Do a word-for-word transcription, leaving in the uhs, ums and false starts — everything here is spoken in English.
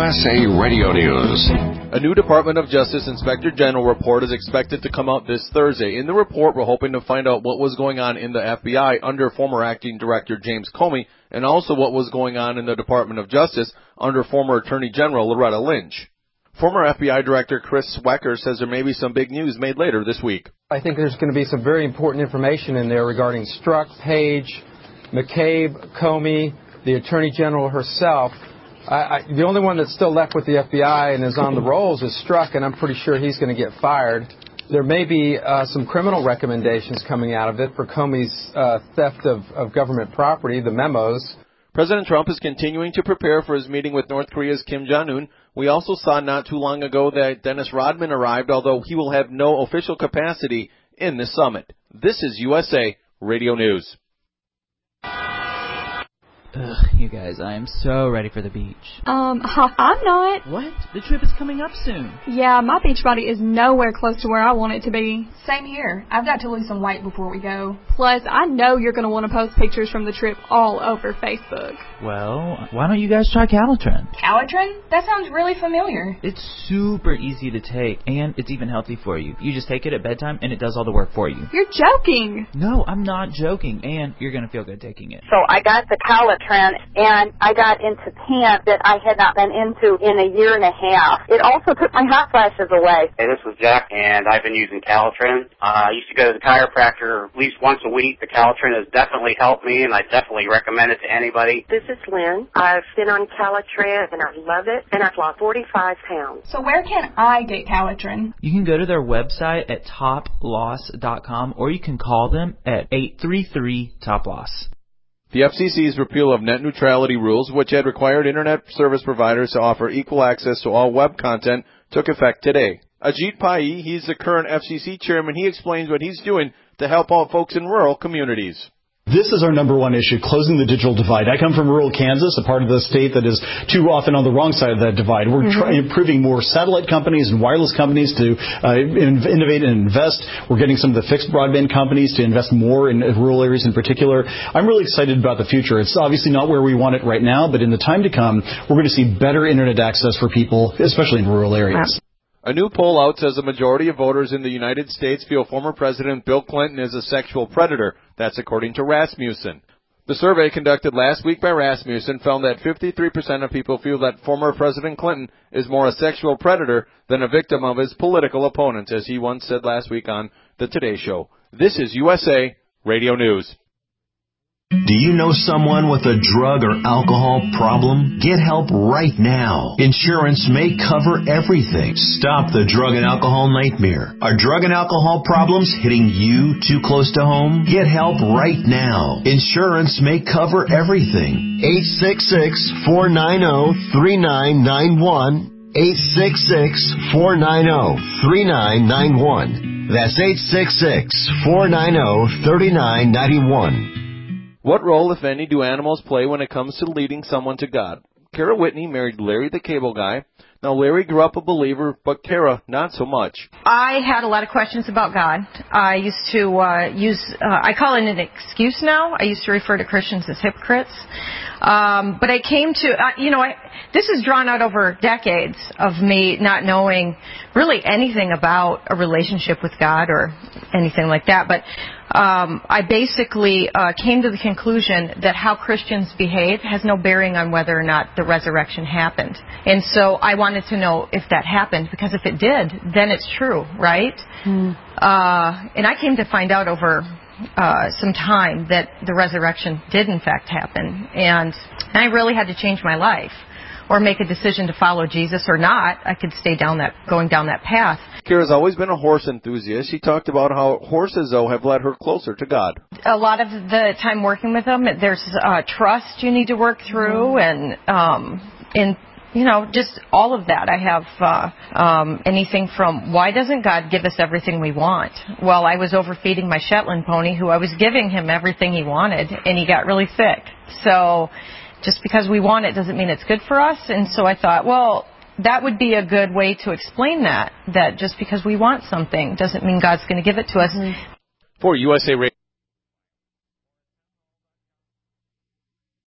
S A Radio News. A new Department of Justice Inspector General report is expected to come out this Thursday. In the report, we're hoping to find out what was going on in the F B I under former Acting Director James Comey, and also what was going on in the Department of Justice under former Attorney General Loretta Lynch. Former F B I Director Chris Swecker says there may be some big news made later this week. I think there's going to be some very important information in there regarding Strzok, Page, McCabe, Comey, the Attorney General herself. I, I, the only one that's still left with the F B I and is on the rolls is Strzok, and I'm pretty sure he's going to get fired. There may be uh, some criminal recommendations coming out of it for Comey's uh, theft of, of government property, the memos. President Trump is continuing to prepare for his meeting with North Korea's Kim Jong-un. We also saw not too long ago that Dennis Rodman arrived, although he will have no official capacity in this summit. This is U S A Radio News. Ugh, you guys, I am so ready for the beach. Um, I'm not. What? The trip is coming up soon. Yeah, my beach body is nowhere close to where I want it to be. Same here. I've got to lose some weight before we go. Plus, I know you're going to want to post pictures from the trip all over Facebook. Well, why don't you guys try Calitrin? Calitrin? That sounds really familiar. It's super easy to take, and it's even healthy for you. You just take it at bedtime, and it does all the work for you. You're joking. No, I'm not joking, and you're going to feel good taking it. So I got the Calitrin, and I got into pants that I had not been into in a year and a half. It also took my hot flashes away. Hey, this is Jack, and I've been using Calitrin. Uh, I used to go to the chiropractor at least once a week. The Calitrin has definitely helped me, and I definitely recommend it to anybody. This is Lynn. I've been on Calitrin, and I love it, and I've lost forty-five pounds. So where can I get Calitrin? You can go to their website at top loss dot com, or you can call them at eight three three top loss. The F C C's repeal of net neutrality rules, which had required Internet service providers to offer equal access to all web content, took effect today. Ajit Pai, he's the current F C C chairman. He explains what he's doing to help out folks in rural communities. This is our number one issue, closing the digital divide. I come from rural Kansas, a part of the state that is too often on the wrong side of that divide. We're mm-hmm. trying, improving more satellite companies and wireless companies to uh, innovate and invest. We're getting some of the fixed broadband companies to invest more in rural areas in particular. I'm really excited about the future. It's obviously not where we want it right now, but in the time to come, we're going to see better Internet access for people, especially in rural areas. Wow. A new poll out says a majority of voters in the United States feel former President Bill Clinton is a sexual predator. That's according to Rasmussen. The survey conducted last week by Rasmussen found that fifty-three percent of people feel that former President Clinton is more a sexual predator than a victim of his political opponents, as he once said last week on The Today Show. This is U S A Radio News. Do you know someone with a drug or alcohol problem? Get help right now. Insurance may cover everything. Stop the drug and alcohol nightmare. Are drug and alcohol problems hitting you too close to home? Get help right now. Insurance may cover everything. eight six six, four nine zero, three nine nine one. eight six six, four nine zero, three nine nine one. That's eight six six, four nine zero, three nine nine one. What role, if any, do animals play when it comes to leading someone to God? Kara Whitney married Larry the Cable Guy. Now, Larry grew up a believer, but Kara, not so much. I had a lot of questions about God. I used to uh, use, uh, I call it an excuse now. I used to refer to Christians as hypocrites. Um, but I came to, uh, you know, I, this is drawn out over decades of me not knowing really anything about a relationship with God or anything like that. But um, I basically uh, came to the conclusion that how Christians behave has no bearing on whether or not the resurrection happened. And so I wanted to know if that happened, because if it did, then it's true, right? Mm. Uh, and I came to find out over uh, some time that the resurrection did in fact happen. And I really had to change my life or make a decision to follow Jesus or not. I could stay down that, going down that path. Kara's always been a horse enthusiast. She talked about how horses, though, have led her closer to God. A lot of the time working with them, there's uh, trust you need to work through, and um, and you know, just all of that. I have uh, um, anything from, why doesn't God give us everything we want? Well, I was overfeeding my Shetland pony, who I was giving him everything he wanted, and he got really sick. So just because we want it doesn't mean it's good for us. And so I thought, well, that would be a good way to explain that, that just because we want something doesn't mean God's going to give it to us. For U S A Radio.